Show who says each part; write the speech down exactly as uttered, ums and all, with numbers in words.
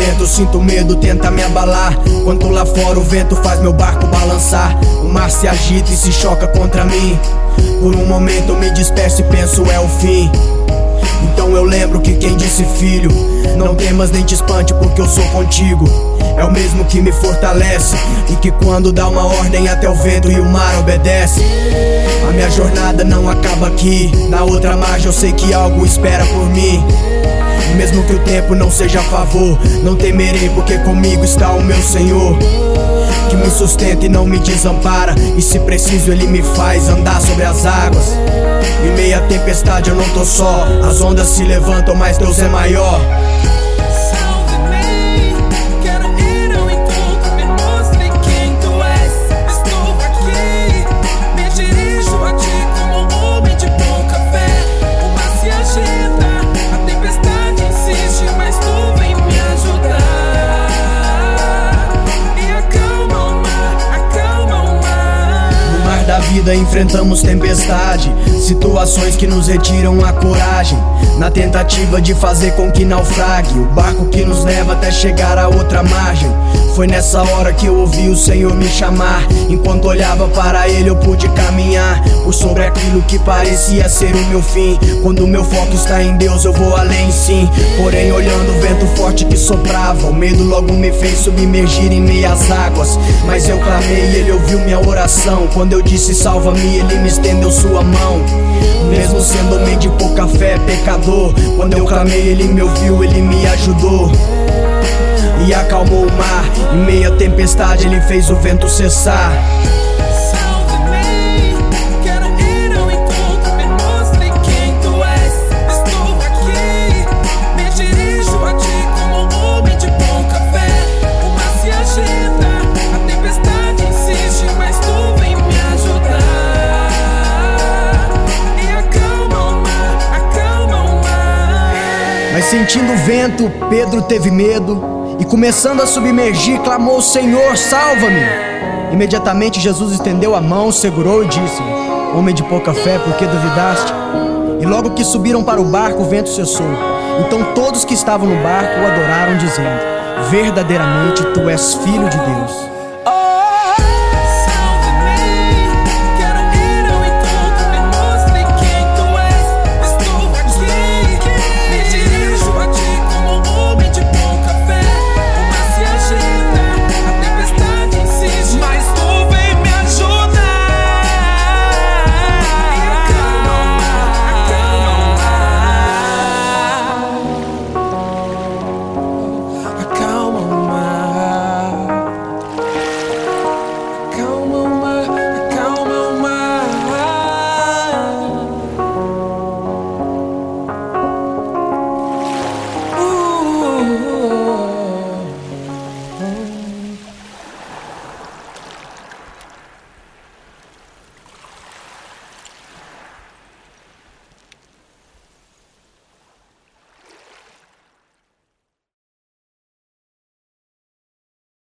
Speaker 1: dentro sinto medo, tenta me abalar, enquanto lá fora o vento faz meu barco balançar. O mar se agita e se choca contra mim. Por um momento eu me despeço e penso é o fim. Então eu lembro que quem disse filho, não temas nem te espante porque eu sou contigo, é o mesmo que me fortalece, e que quando dá uma ordem até o vento e o mar obedece. A minha jornada não acaba aqui, na outra margem eu sei que algo espera por mim. Mesmo que o tempo não seja a favor, não temerei porque comigo está o meu Senhor, que me sustenta e não me desampara, e se preciso Ele me faz andar sobre as águas. Em meio à tempestade eu não tô só, as ondas se levantam mas Deus é maior. Da vida enfrentamos tempestade, situações que nos retiram a coragem, na tentativa de fazer com que naufrague o barco que nos leva até chegar a outra margem. Foi nessa hora que eu ouvi o Senhor me chamar, enquanto olhava para Ele eu pude caminhar por sobre aquilo que parecia ser o meu fim. Quando o meu foco está em Deus eu vou além sim, porém olhando o vento forte que soprava, o medo logo me fez submergir em meias águas. Mas eu clamei e Ele ouviu minha oração, quando eu disse salva-me Ele me estendeu sua mão. Mesmo sendo homem de pouca fé, pecador, quando eu clamei Ele me ouviu, Ele me ajudou e acalmou o mar. Em meio à tempestade Ele fez o vento cessar. Mas sentindo o vento, Pedro teve medo e começando a submergir, clamou: Senhor, salva-me! Imediatamente Jesus estendeu a mão, segurou e disse: homem de pouca fé, por que duvidaste? E logo que subiram para o barco, o vento cessou. Então todos que estavam no barco o adoraram, dizendo: verdadeiramente tu és filho de Deus.